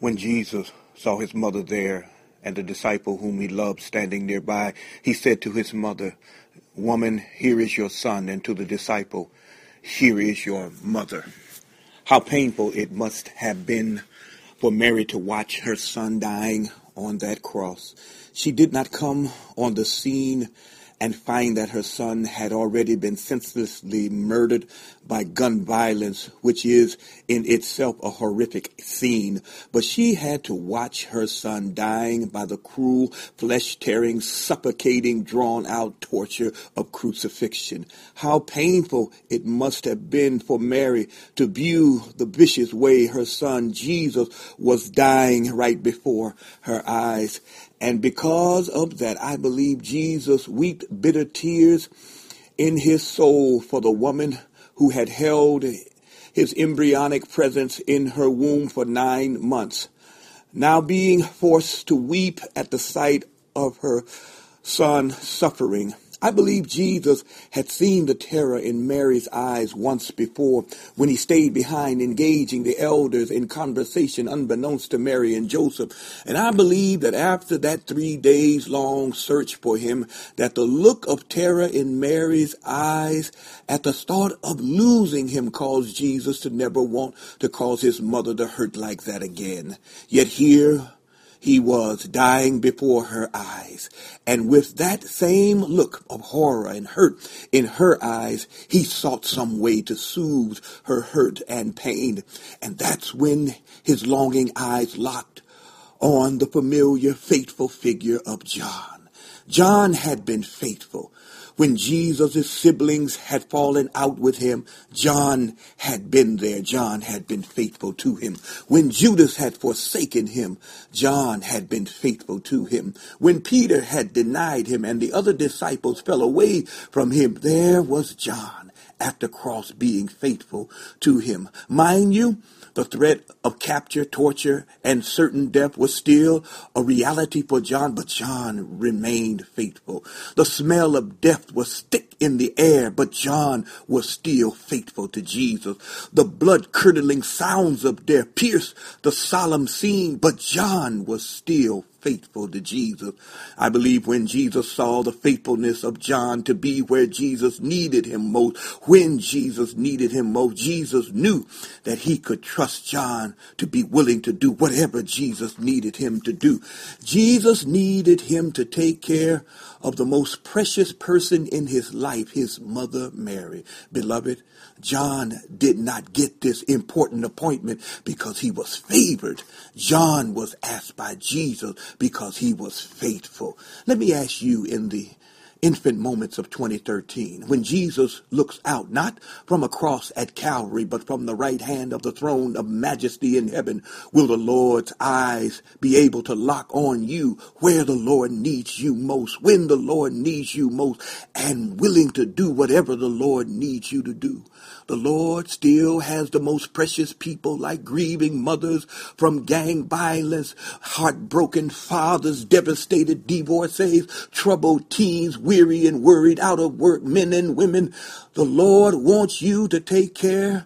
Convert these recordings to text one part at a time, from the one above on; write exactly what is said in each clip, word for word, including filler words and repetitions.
When Jesus saw his mother there and the disciple whom he loved standing nearby, he said to his mother, "Woman, here is your son," and to the disciple, "Here is your mother." How painful it must have been for Mary to watch her son dying on that cross. She did not come on the scene and find that her son had already been senselessly murdered by gun violence, which is in itself a horrific scene. But she had to watch her son dying by the cruel, flesh-tearing, suffocating, drawn-out torture of crucifixion. How painful it must have been for Mary to view the vicious way her son Jesus was dying right before her eyes. And because of that, I believe Jesus wept bitter tears in his soul for the woman who had held his embryonic presence in her womb for nine months, now being forced to weep at the sight of her son suffering. I believe Jesus had seen the terror in Mary's eyes once before when he stayed behind engaging the elders in conversation unbeknownst to Mary and Joseph. And I believe that after that three days long search for him, that the look of terror in Mary's eyes at the thought of losing him caused Jesus to never want to cause his mother to hurt like that again. Yet here he was dying before her eyes. And with that same look of horror and hurt in her eyes, he sought some way to soothe her hurt and pain. And that's when his longing eyes locked on the familiar, faithful figure of John. John had been faithful. When Jesus' siblings had fallen out with him, John had been there. John had been faithful to him. When Judas had forsaken him, John had been faithful to him. When Peter had denied him and the other disciples fell away from him, there was John at the cross being faithful to him. Mind you, the threat of capture, torture, and certain death was still a reality for John, but John remained faithful. The smell of death was thick in the air, but John was still faithful to Jesus. The blood-curdling sounds of death pierced the solemn scene, but John was still faithful to Jesus. I believe when Jesus saw the faithfulness of John to be where Jesus needed him most, when Jesus needed him most, Jesus knew that he could trust John to be willing to do whatever Jesus needed him to do. Jesus needed him to take care of the most precious person in his life, his mother Mary. Beloved, John did not get this important appointment because he was favored. John was asked by Jesus because he was faithful. Let me ask you, in the infant moments of twenty thirteen, when Jesus looks out, not from a cross at Calvary, but from the right hand of the throne of majesty in heaven, will the Lord's eyes be able to lock on you where the Lord needs you most, when the Lord needs you most, and willing to do whatever the Lord needs you to do? The Lord still has the most precious people, like grieving mothers from gang violence, heartbroken fathers, devastated divorcees, troubled teens, weary and worried, out of work men and women. The Lord wants you to take care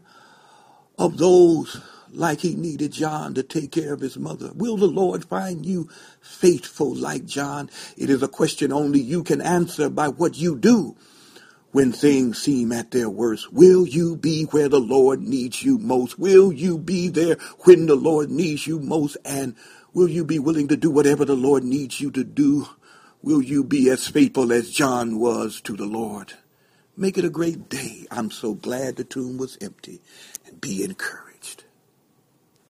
of those like he needed John to take care of his mother. Will the Lord find you faithful like John? It is a question only you can answer by what you do when things seem at their worst. Will you be where the Lord needs you most? Will you be there when the Lord needs you most? And will you be willing to do whatever the Lord needs you to do? Will you be as faithful as John was to the Lord? Make it a great day. I'm so glad the tomb was empty. And be encouraged.